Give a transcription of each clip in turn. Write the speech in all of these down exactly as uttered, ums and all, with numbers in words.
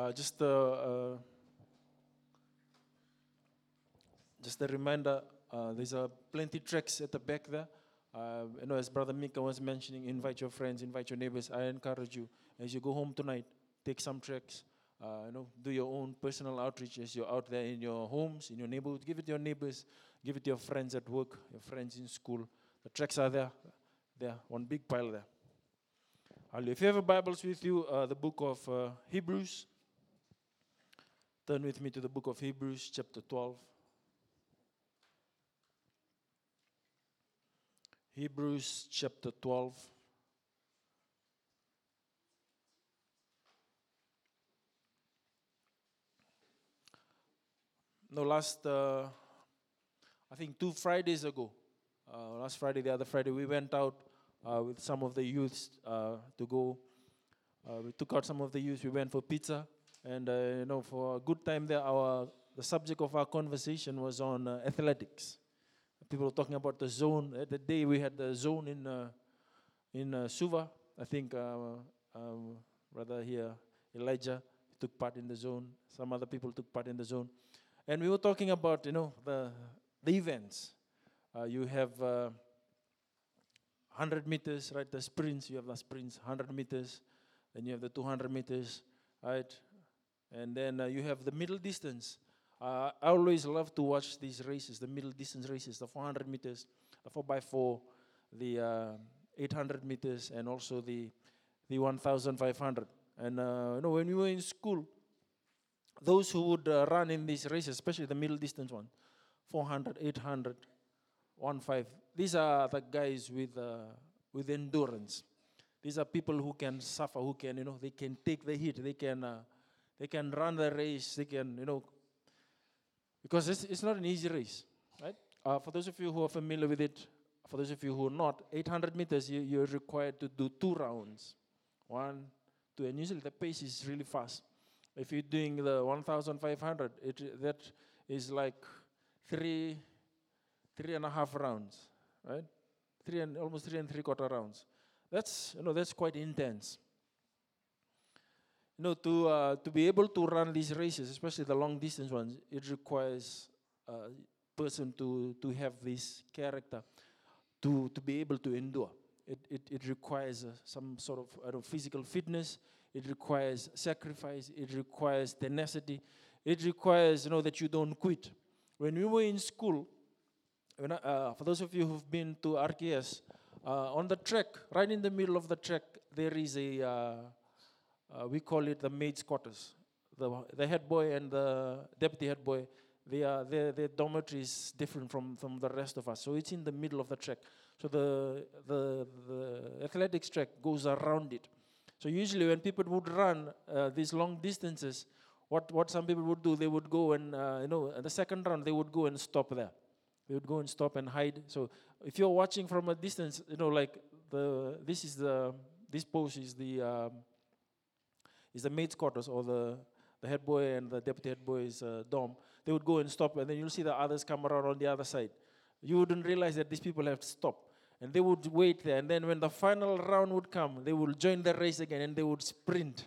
Uh, just, uh, uh, just a reminder, uh, there's uh, plenty tracks at the back there. Uh, you know, as Brother Mika was mentioning, invite your friends, invite your neighbors. I encourage you, as you go home tonight, take some tracks. Uh, you know, do your own personal outreach as you're out there in your homes, in your neighborhood. Give it to your neighbors, give it to your friends at work, your friends in school. The tracks are there, there, one big pile there. Hallelujah. If you have Bibles with you, uh, the book of uh, Hebrews, turn with me to the book of Hebrews, chapter twelve. Hebrews chapter twelve. No, last, uh, I think two Fridays ago, uh, last Friday, the other Friday, we went out uh, with some of the youths uh, to go. Uh, we took out some of the youths. We went for pizza, and uh, you know, for a good time there, our the subject of our conversation was on uh, athletics. People were talking about the zone. At the day we had the zone in uh, in uh, Suva. I think uh, um, brother here, Elijah, took part in the zone. Some other people took part in the zone. And we were talking about, you know, the, the events. Uh, you have uh, one hundred meters, right, the sprints. You have the sprints, one hundred meters. Then you have the two hundred meters, right? And then uh, you have the middle distance. Uh, I always love to watch these races, the middle distance races, the four hundred meters, the four by four, the uh, eight hundred meters, and also the, the one thousand five hundred. And uh, you know, when we were in school, those who would uh, run in these races, especially the middle distance one, four hundred, eight hundred, one five, these are the guys with, uh, with endurance. These are people who can suffer, who can, you know, they can take the heat, they can, uh, they can run the race, they can, you know, because it's, it's not an easy race, right? Uh, for those of you who are familiar with it, for those of you who are not, eight hundred meters, you, you're required to do two rounds. One, two, and usually the pace is really fast. If you're doing the one thousand five hundred, it, that is like three, three and a half rounds, right? Three and almost three and three quarter rounds. That's, you know, that's quite intense. You know, to uh, to be able to run these races, especially the long distance ones, it requires a person to to have this character, to to be able to endure. It it, it requires uh, some sort of I don't know, physical fitness. It requires sacrifice. It requires tenacity. It requires, you know, that you don't quit. When we were in school, when I, uh, for those of you who've been to R K S, uh, on the track, right in the middle of the track, there is a, uh, uh, we call it the maid's quarters. The, the head boy and the deputy head boy, they are, their, their dormitory is different from, from the rest of us. So it's in the middle of the track. So the, the, the athletics track goes around it. So usually when people would run uh, these long distances, what, what some people would do, they would go and, uh, you know, at the second round, they would go and stop there. They would go and stop and hide. So if you're watching from a distance, you know, like the this is the this post is the um, is the maid's quarters or the the head boy and the deputy head boy's uh, dorm. They would go and stop, and then you'll see the others come around on the other side. You wouldn't realize that these people have stopped, and they would wait there. And then when the final round would come, they would join the race again and they would sprint.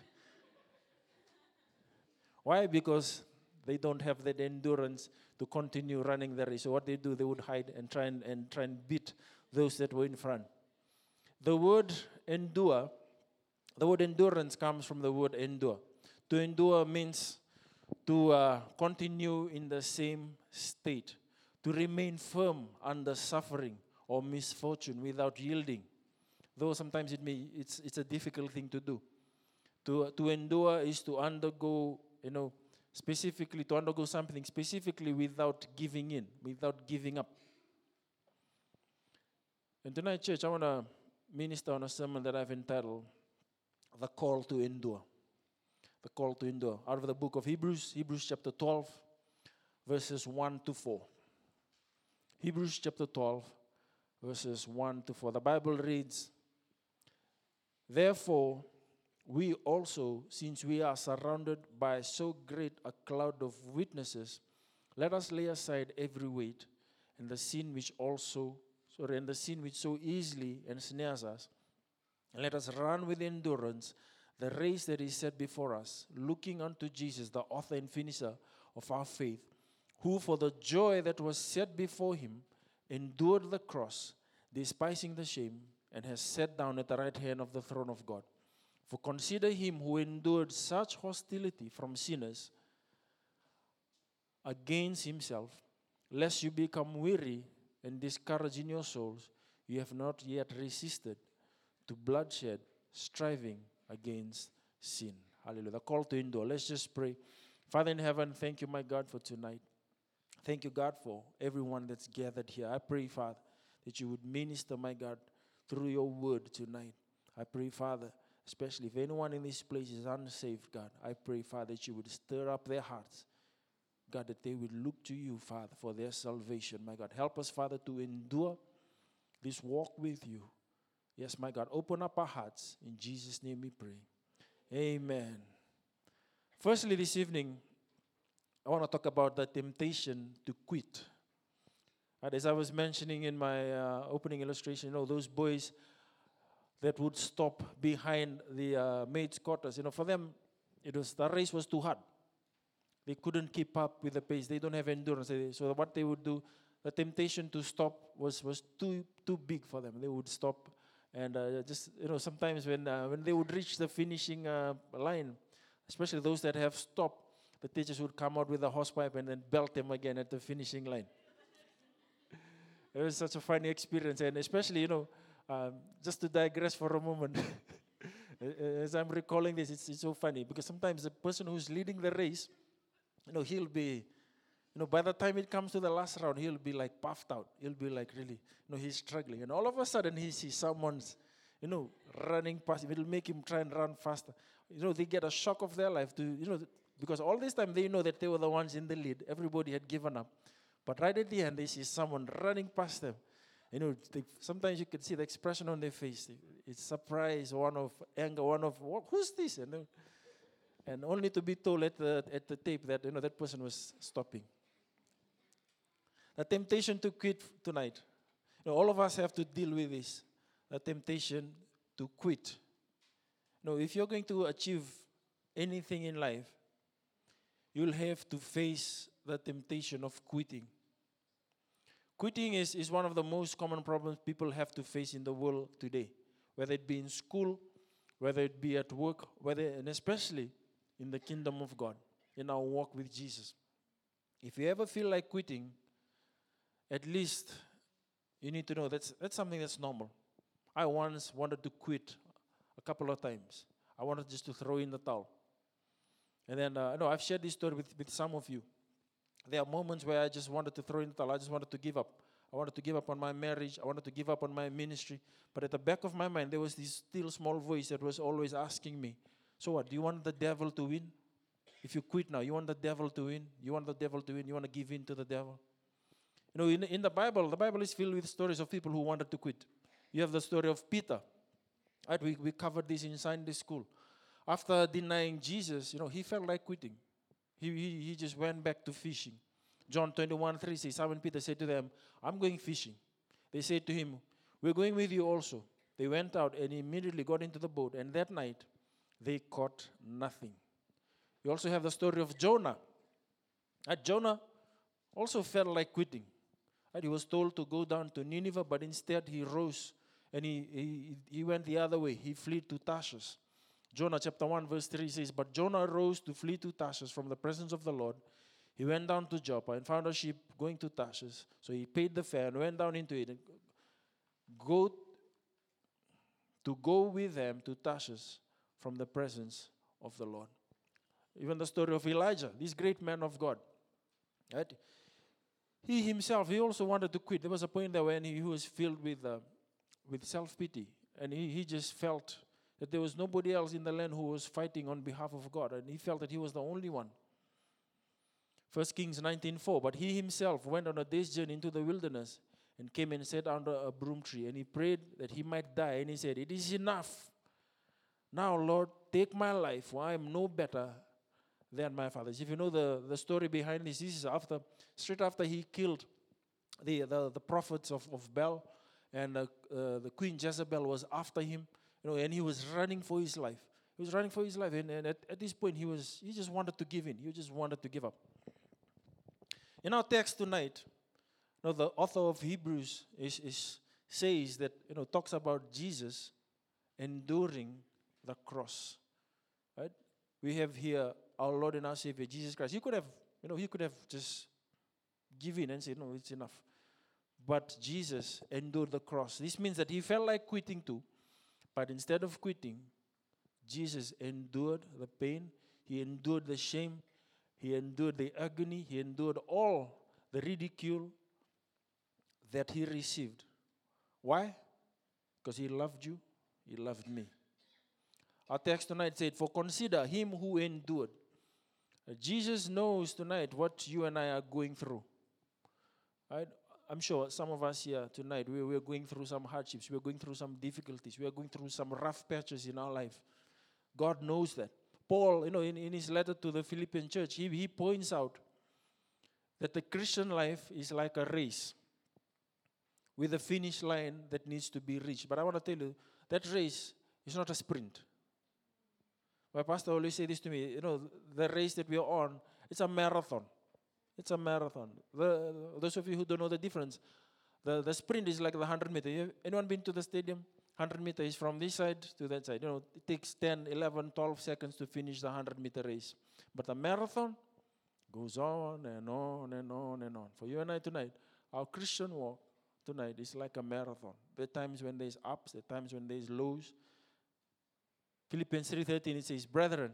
Why? Because they don't have that endurance to continue running the race. So what they do, they would hide and try and, and try and beat those that were in front. The word endure, the word endurance comes from the word endure. To endure means to uh, continue in the same state, to remain firm under suffering or misfortune without yielding. Though sometimes it may, it's, it's a difficult thing to do. To, to endure is to undergo, you know, specifically to undergo something specifically without giving in, without giving up. And tonight, church, I want to minister on a sermon that I've entitled, The Call to Endure. The Call to Endure. Out of the book of Hebrews, Hebrews chapter twelve, verses one to four. Hebrews chapter twelve, verses one to four. The Bible reads, Therefore, we also, since we are surrounded by so great a cloud of witnesses, let us lay aside every weight and the sin which also, sorry, and the sin which so easily ensnares us, and let us run with endurance the race that is set before us, looking unto Jesus, the author and finisher of our faith, who for the joy that was set before him endured the cross, despising the shame, and has sat down at the right hand of the throne of God. For consider him who endured such hostility from sinners against himself, lest you become weary and discouraged in your souls. You have not yet resisted to bloodshed, striving against sin. Hallelujah. The call to endure. Let's just pray. Father in heaven, thank you, my God, for tonight. Thank you, God, for everyone that's gathered here. I pray, Father, that you would minister, my God, through your word tonight. I pray, Father, especially if anyone in this place is unsaved, God, I pray, Father, that you would stir up their hearts. God, that they would look to you, Father, for their salvation. My God, help us, Father, to endure this walk with you. Yes, my God, open up our hearts. In Jesus' name we pray. Amen. Firstly, this evening, I want to talk about the temptation to quit. And as I was mentioning in my uh, opening illustration, you know, those boys that would stop behind the uh, maids' quarters, you know, for them, it was the race was too hard. They couldn't keep up with the pace. They don't have endurance. So what they would do, the temptation to stop was, was too too big for them. They would stop, and uh, just you know, sometimes when uh, when they would reach the finishing uh, line, especially those that have stopped, the teachers would come out with a hosepipe and then belt them again at the finishing line. It was such a funny experience, and especially you know, um, just to digress for a moment. As I'm recalling this, it's, it's so funny because sometimes the person who's leading the race, you know, he'll be, you know, by the time it comes to the last round, he'll be like puffed out. He'll be like really, you know, he's struggling. And all of a sudden he sees someone's, you know, running past him. It'll make him try and run faster. You know, they get a shock of their life to, you know, because all this time they know that they were the ones in the lead. Everybody had given up. But right at the end, they see someone running past them. You know, they, sometimes you can see the expression on their face. It's surprise, one of anger, one of, what, who's this? And, and only to be told at the, at the tape that, you know, that person was stopping. The temptation to quit tonight. You know, all of us have to deal with this. The temptation to quit. You know, if you're going to achieve anything in life, you'll have to face the temptation of quitting. Quitting is, is one of the most common problems people have to face in the world today, whether it be in school, whether it be at work, whether and especially in the kingdom of God, in our walk with Jesus. If you ever feel like quitting, at least you need to know that's that's something that's normal. I once wanted to quit a couple of times. I wanted just to throw in the towel. And then, uh, no, I've shared this story with, with some of you. There are moments where I just wanted to throw in the towel. I just wanted to give up. I wanted to give up on my marriage. I wanted to give up on my ministry. But at the back of my mind, there was this still small voice that was always asking me, so what, do you want the devil to win? If you quit now, you want the devil to win? You want the devil to win? You want to give in to the devil? You know, in, in the Bible, the Bible is filled with stories of people who wanted to quit. You have the story of Peter. Right? We, we covered this in Sunday school. After denying Jesus, you know, he felt like quitting. He, he, he just went back to fishing. John twenty-one three says, Simon Peter said to them, I'm going fishing. They said to him, we're going with you also. They went out and immediately got into the boat. And that night, they caught nothing. You also have the story of Jonah. And Jonah also felt like quitting. And he was told to go down to Nineveh, but instead he rose and he, he, he went the other way. He fled to Tarshish. Jonah chapter one verse three says, but Jonah rose to flee to Tarshish from the presence of the Lord. He went down to Joppa and found a ship going to Tarshish. So he paid the fare and went down into it and go to go with them to Tarshish from the presence of the Lord. Even the story of Elijah, this great man of God. Right? He himself, he also wanted to quit. There was a point there when he was filled with uh, with self-pity. And he, he just felt that there was nobody else in the land who was fighting on behalf of God. And he felt that he was the only one. First Kings nineteen four, but he himself went on a day's journey into the wilderness and came and sat under a broom tree. And he prayed that he might die. And he said, it is enough. Now, Lord, take my life, for I am no better than my fathers. If you know the, the story behind this, this is after, straight after he killed the, the, the prophets of, of Baal, and uh, uh, the queen Jezebel was after him, you know, and he was running for his life. He was running for his life. And, and at, at this point, he was he just wanted to give in. He just wanted to give up. In our text tonight, you know, the author of Hebrews is, is says that, you know, talks about Jesus enduring the cross. Right? We have here our Lord and our Savior, Jesus Christ. He could have, you know, he could have just given in and said, no, it's enough. But Jesus endured the cross. This means that he felt like quitting too. But instead of quitting, Jesus endured the pain. He endured the shame. He endured the agony. He endured all the ridicule that he received. Why? Because he loved you. He loved me. Our text tonight said, for consider him who endured. Jesus knows tonight what you and I are going through. Right? I'm sure some of us here tonight, we, we're going through some hardships. We're going through some difficulties. We are going through some rough patches in our life. God knows that. Paul, you know, in, in his letter to the Philippian church, he, he points out that the Christian life is like a race with a finish line that needs to be reached. But I want to tell you, that race is not a sprint. My pastor always say this to me, you know, the race that we are on, it's a marathon. It's a marathon. The, those of you who don't know the difference, the, the sprint is like the one hundred meter. You, anyone been to the stadium? one hundred meter is from this side to that side. You know, it takes ten, eleven, twelve seconds to finish the one hundred meter race. But the marathon goes on and on and on and on. For you and I tonight, our Christian walk tonight is like a marathon. There are times when there's ups, there are times when there's lows. Philippians three thirteen, it says, brethren,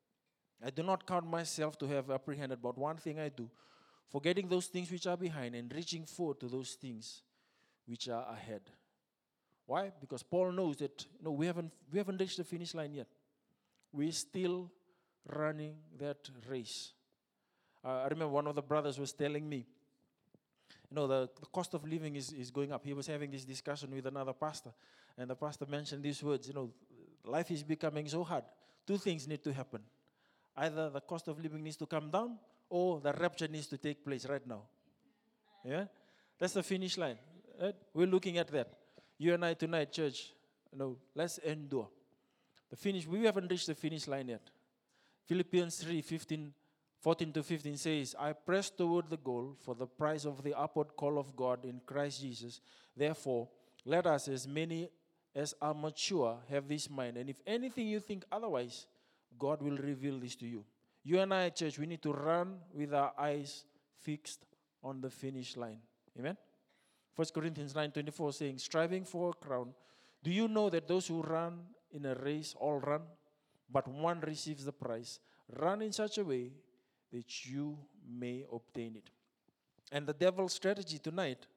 I do not count myself to have apprehended, but one thing I do, forgetting those things which are behind and reaching forward to those things which are ahead. Why? Because Paul knows that, you know, we haven't we haven't reached the finish line yet. We're still running that race. Uh, I remember one of the brothers was telling me, you know, the, the cost of living is, is going up. He was having this discussion with another pastor, and the pastor mentioned these words, you know, life is becoming so hard. Two things need to happen. Either the cost of living needs to come down, or the rapture needs to take place right now. Yeah? That's the finish line. Right? We're looking at that. You and I tonight, church, you know, let's endure. The finish, we haven't reached the finish line yet. Philippians three, fifteen, fourteen to fifteen says, I press toward the goal for the prize of the upward call of God in Christ Jesus. Therefore, let us, as many as are mature, have this mind. And if anything you think otherwise, God will reveal this to you. You and I, church, we need to run with our eyes fixed on the finish line. Amen? First Corinthians nine twenty-four saying, striving for a crown, do you know that those who run in a race all run, but one receives the prize? Run in such a way that you may obtain it. And the devil's strategy tonight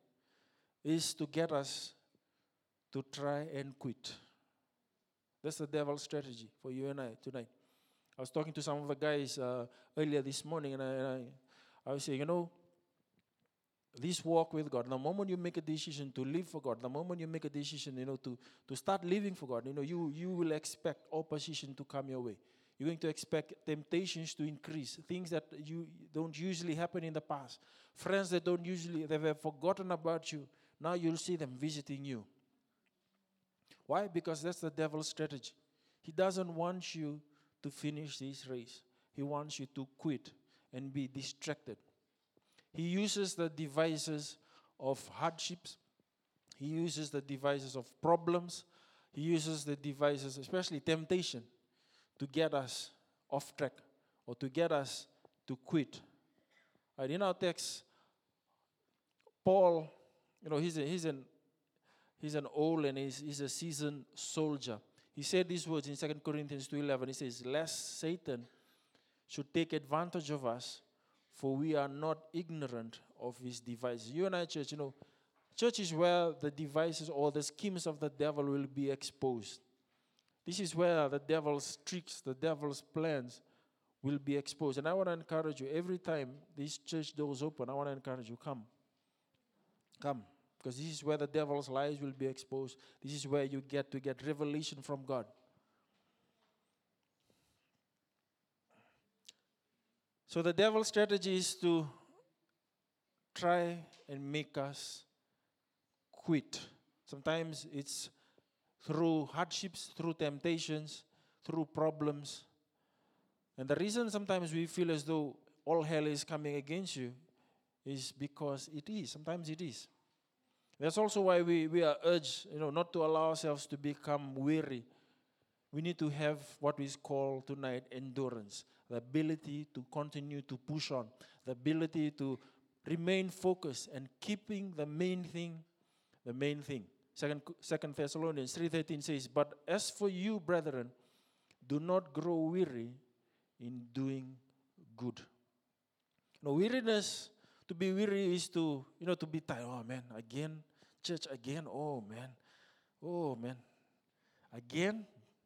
is to get us to try and quit. That's the devil's strategy for you and I tonight. I was talking to some of the guys uh, earlier this morning, and I, and I, I was saying, you know, this walk with God, the moment you make a decision to live for God, the moment you make a decision, you know, to, to start living for God, you know, you, you will expect opposition to come your way. You're going to expect temptations to increase, things that you don't usually happen in the past. Friends that don't usually, they have forgotten about you. Now you'll see them visiting you. Why? Because that's the devil's strategy. He doesn't want you to finish this race. He wants you to quit and be distracted. He uses the devices of hardships. He uses the devices of problems. He uses the devices, especially temptation, to get us off track or to get us to quit. Right, in our text, Paul, you know, he's, a, he's, an, he's an old and he's, he's a seasoned soldier. He said these words in Second Corinthians two eleven. He says, lest Satan should take advantage of us, for we are not ignorant of his devices. You and I, church, you know, church is where the devices or the schemes of the devil will be exposed. This is where the devil's tricks, the devil's plans will be exposed. And I want to encourage you, every time these church doors open, I want to encourage you, come. Come. Because this is where the devil's lies will be exposed. This is where you get to get revelation from God. So the devil's strategy is to try and make us quit. Sometimes it's through hardships, through temptations, through problems. And the reason sometimes we feel as though all hell is coming against you is because it is. Sometimes it is. That's also why we, we are urged, you know, not to allow ourselves to become weary. We need to have what is called tonight endurance, the ability to continue to push on, the ability to remain focused and keeping the main thing, the main thing. Second, Second Thessalonians three thirteen says, "But as for you, brethren, do not grow weary in doing good." No, weariness, to be weary is to, you know, to be tired. Oh man, again, church again. Oh man, oh man, again.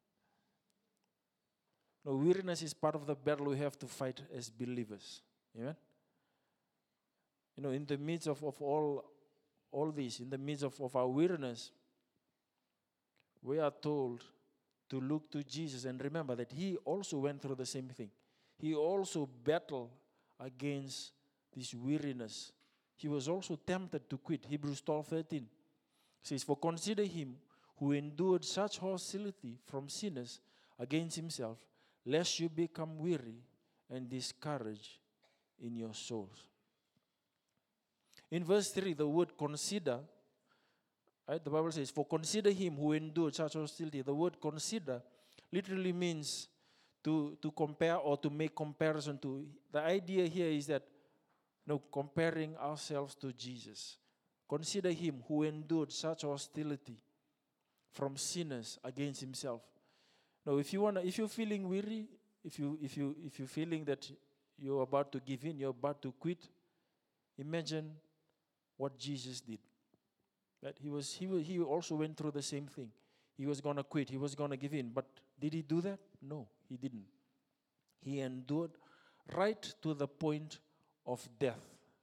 No, weariness is part of the battle we have to fight as believers. Amen. You know, in the midst of, of all, all this, in the midst of, of our weariness, we are told to look to Jesus and remember that He also went through the same thing. He also battled against this weariness. He was also tempted to quit. Hebrews twelve thirteen says, "For consider Him who endured such hostility from sinners against Himself, lest you become weary and discouraged in your souls." In verse three, the word consider, right, the Bible says, "For consider Him who endured such hostility." The word consider literally means to, to compare or to make comparison to. The idea here is that, you know, comparing ourselves to Jesus. Consider Him who endured such hostility from sinners against Himself. Now, if you wanna, if you're feeling weary, if you if you if you're feeling that you're about to give in, you're about to quit, imagine what Jesus did. That he was he he also went through the same thing. He was gonna quit. He was gonna give in. But did He do that? No, He didn't. He endured right to the point of death.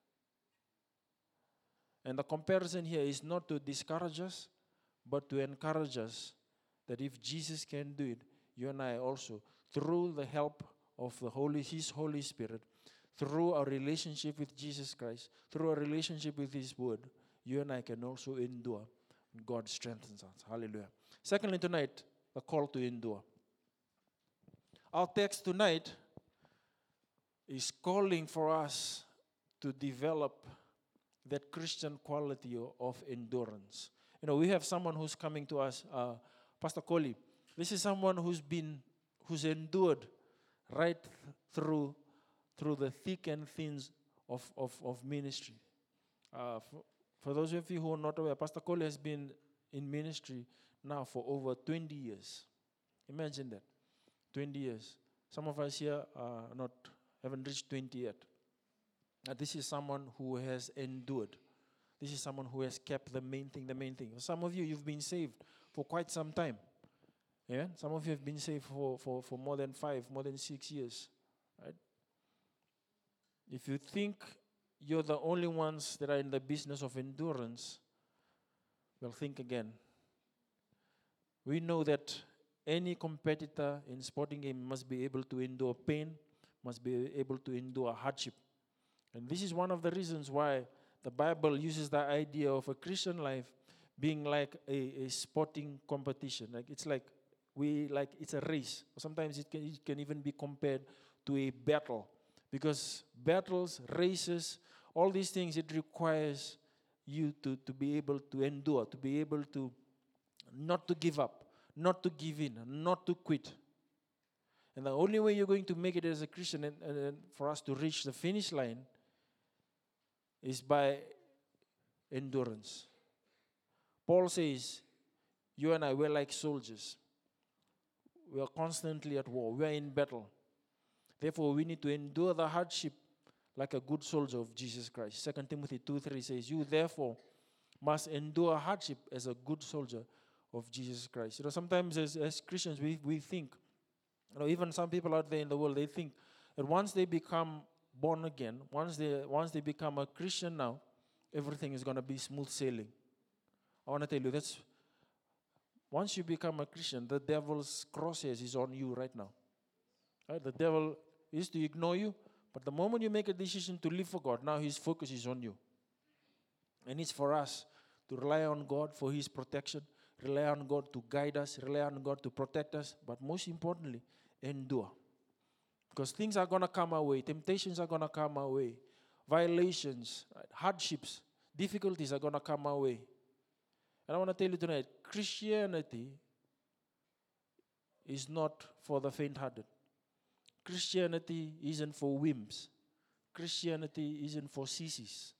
And the comparison here is not to discourage us, but to encourage us that if Jesus can do it, you and I also, through the help of the Holy, His Holy Spirit, through our relationship with Jesus Christ, through our relationship with His Word, you and I can also endure. God strengthens us. Hallelujah. Secondly, tonight, a call to endure. Our text tonight is calling for us to develop that Christian quality of endurance. You know, we have someone who's coming to us, uh, Pastor Coley. This is someone who's been, who's endured right through, through the thick and thins of, of, of ministry. Uh, for, for those of you who are not aware, Pastor Coley has been in ministry now for over twenty years. Imagine that, twenty years. Some of us here are not, haven't reached twenty yet. Uh, this is someone who has endured. This is someone who has kept the main thing, the main thing. Some of you, you've been saved for quite some time. Yeah? Some of you have been saved for, for, for more than five, more than six years. Right? If you think you're the only ones that are in the business of endurance, well, think again. We know that any competitor in sporting game must be able to endure pain, must be able to endure hardship. And this is one of the reasons why the Bible uses the idea of a Christian life being like a, a sporting competition. Like it's like we like it's a race. Sometimes it can, it can even be compared to a battle, because battles, races, all these things, it requires you to, to be able to endure, to be able to not to give up, not to give in, not to quit. And the only way you're going to make it as a Christian and, and, and for us to reach the finish line is by endurance. Paul says, you and I, we're like soldiers. We are constantly at war. We are in battle. Therefore, we need to endure the hardship like a good soldier of Jesus Christ. Second Timothy two three says, you therefore must endure hardship as a good soldier of Jesus Christ. You know, sometimes as, as Christians, we, we think, you know, even some people out there in the world, they think that once they become born again, once they once they become a Christian now, everything is going to be smooth sailing. I want to tell you, that's once you become a Christian, the devil's crosshairs is on you right now. Right? The devil used to ignore you, but the moment you make a decision to live for God, now his focus is on you. And it's for us to rely on God for His protection, rely on God to guide us, rely on God to protect us, but most importantly, endure. Because things are going to come our way, temptations are going to come our way, violations, right, hardships, difficulties are going to come our way. And I want to tell you tonight, Christianity is not for the faint-hearted. Christianity isn't for wimps. Christianity isn't for sissies.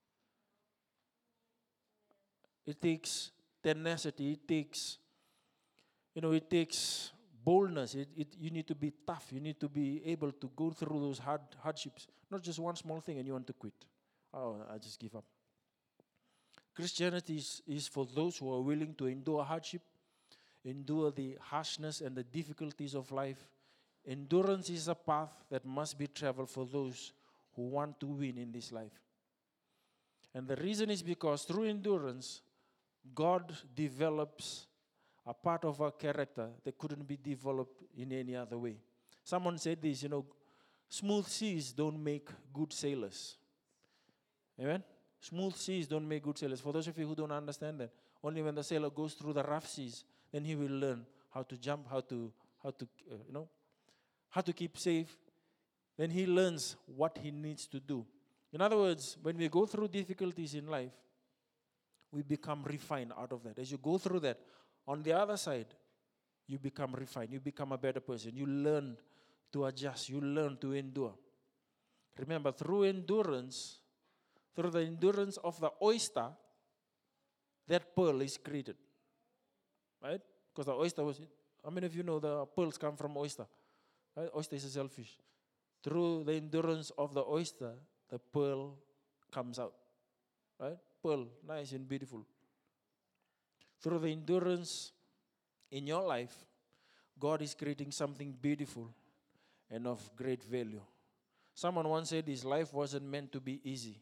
It takes tenacity. It takes, you know, it takes boldness. It, it, you need to be tough. You need to be able to go through those hard hardships. Not just one small thing and you want to quit. Oh, I just give up. Christianity is, is for those who are willing to endure hardship, endure the harshness and the difficulties of life. Endurance is a path that must be traveled for those who want to win in this life. And the reason is because through endurance, God develops a part of our character that couldn't be developed in any other way. Someone said this, you know, smooth seas don't make good sailors. Amen? Smooth seas don't make good sailors. For those of you who don't understand that, only when the sailor goes through the rough seas, then he will learn how to jump, how to, how to, uh, you know, how to keep safe. Then he learns what he needs to do. In other words, when we go through difficulties in life, we become refined out of that. As you go through that, on the other side, you become refined. You become a better person. You learn to adjust. You learn to endure. Remember, through endurance, through the endurance of the oyster, that pearl is created. Right? Because the oyster was, how many of you know the pearls come from oyster? Right? Oyster is a shellfish. Through the endurance of the oyster, the pearl comes out. Right? Pearl, nice and beautiful. Through the endurance in your life, God is creating something beautiful and of great value. Someone once said his life wasn't meant to be easy.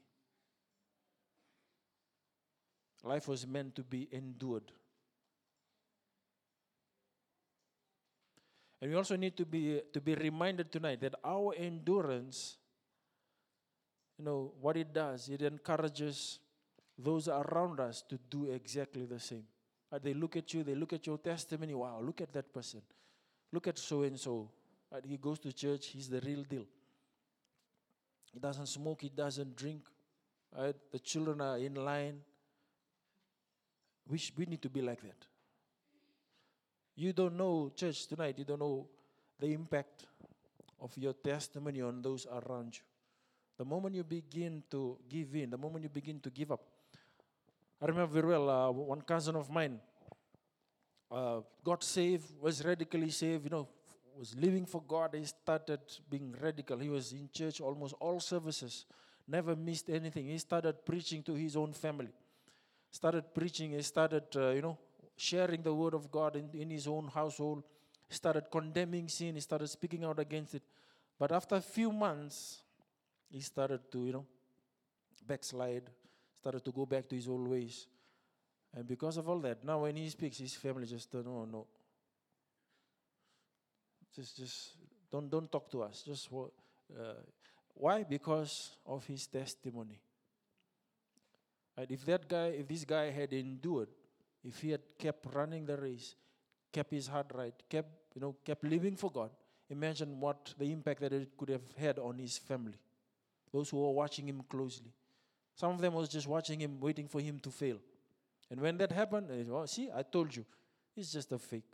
Life was meant to be endured. And we also need to be to be reminded tonight that our endurance, you know, what it does, it encourages those around us to do exactly the same. Right? They look at you, they look at your testimony, wow, look at that person. Look at so-and-so. Right? He goes to church, he's the real deal. He doesn't smoke, he doesn't drink. Right? The children are in line. We, sh- we need to be like that. You don't know, church, tonight, you don't know the impact of your testimony on those around you. The moment you begin to give in, the moment you begin to give up. I remember very well, uh, one cousin of mine uh, got saved, was radically saved, you know, was living for God. He started being radical. He was in church almost all services, never missed anything. He started preaching to his own family. Started preaching, he started, uh, you know, sharing the word of God in, in his own household. He started condemning sin. He started speaking out against it. But after a few months, he started to, you know, backslide, started to go back to his old ways. And because of all that, now when he speaks, his family just turn, oh no. Just, just don't, don't talk to us. Just uh, why? Because of his testimony. And if that guy, if this guy had endured, if he had kept running the race, kept his heart right, kept, you know, kept living for God, imagine what the impact that it could have had on his family. Those who were watching him closely. Some of them was just watching him, waiting for him to fail. And when that happened, they said, oh, see, I told you, it's just a fake.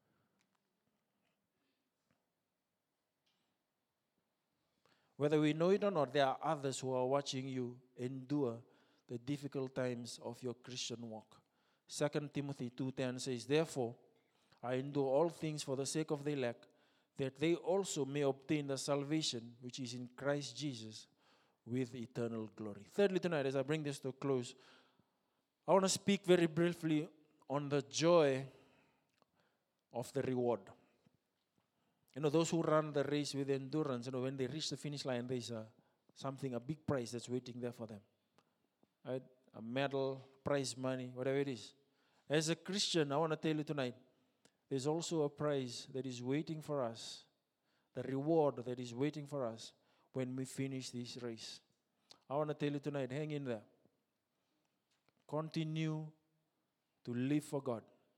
Whether we know it or not, there are others who are watching you endure the difficult times of your Christian walk. Second Timothy two ten says, therefore, I endure all things for the sake of the elect, that they also may obtain the salvation which is in Christ Jesus with eternal glory. Thirdly, tonight, as I bring this to a close, I want to speak very briefly on the joy of the reward. You know, those who run the race with endurance, you know, when they reach the finish line, there's a, something, a big prize that's waiting there for them. Right? A medal, prize money, whatever it is. As a Christian, I want to tell you tonight, there's also a prize that is waiting for us, the reward that is waiting for us when we finish this race. I want to tell you tonight, hang in there. Continue to live for God.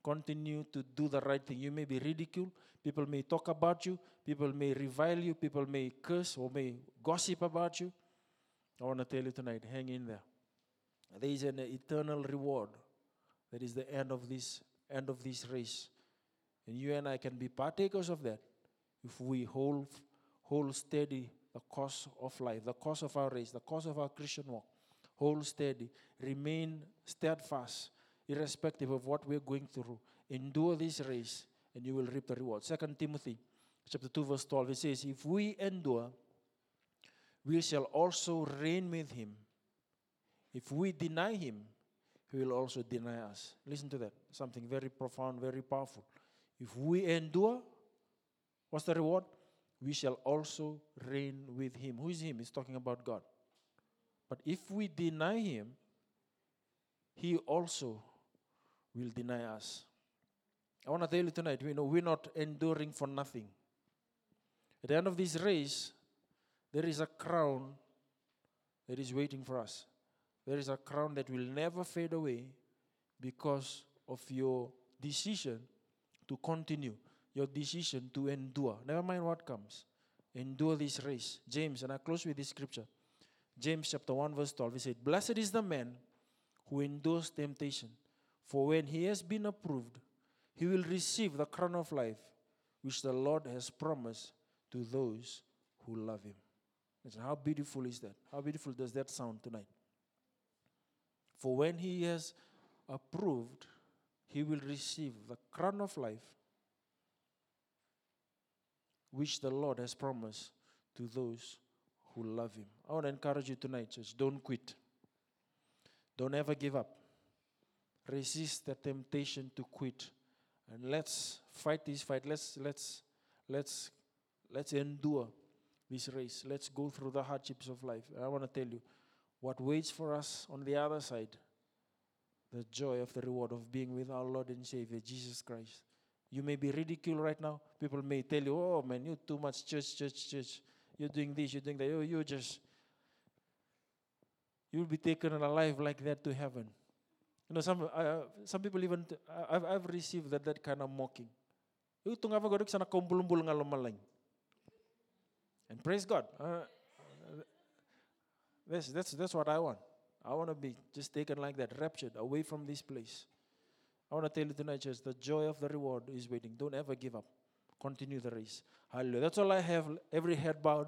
Continue to do the right thing. You may be ridiculed. People may talk about you. People may revile you. People may curse or may gossip about you. I want to tell you tonight, hang in there. There is an eternal reward. That is the end of this end of this race. And you and I can be partakers of that if we hold, hold steady the course of life, the course of our race, the course of our Christian walk. Hold steady. Remain steadfast, irrespective of what we're going through. Endure this race, and you will reap the reward. Second Timothy chapter two, verse twelve, it says, if we endure, we shall also reign with him. If we deny him, he will also deny us. Listen to that. Something very profound, very powerful. If we endure, what's the reward? We shall also reign with him. Who is him? He's talking about God. But if we deny him, he also will deny us. I want to tell you tonight, we know we're not enduring for nothing. At the end of this race, there is a crown that is waiting for us. There is a crown that will never fade away because of your decision to continue, your decision to endure. Never mind what comes. Endure this race. James, and I close with this scripture. James chapter one, verse twelve, he said, blessed is the man who endures temptation, for when he has been approved, he will receive the crown of life, which the Lord has promised to those who love him. Listen, how beautiful is that? How beautiful does that sound tonight? For when he has approved, he will receive the crown of life, which the Lord has promised to those who love him. I want to encourage you tonight, church. Don't quit. Don't ever give up. Resist the temptation to quit. And let's fight this fight. Let's let's let's let's endure this race. Let's go through the hardships of life. I want to tell you what waits for us on the other side. The joy of the reward of being with our Lord and Savior, Jesus Christ. You may be ridiculed right now. People may tell you, oh man, you're too much church, church, church. You're doing this, you're doing that. Oh, you just, you'll be taken alive like that to heaven. You know, some uh, some people even, t- I've, I've received that, that kind of mocking. You tunga pa godok sana kumpul-umpul nga lumalang. And praise God. Uh, that's, that's, that's what I want. I want to be just taken like that, raptured away from this place. I want to tell you tonight, church, the joy of the reward is waiting. Don't ever give up. Continue the race. Hallelujah. That's all I have. Every head bowed.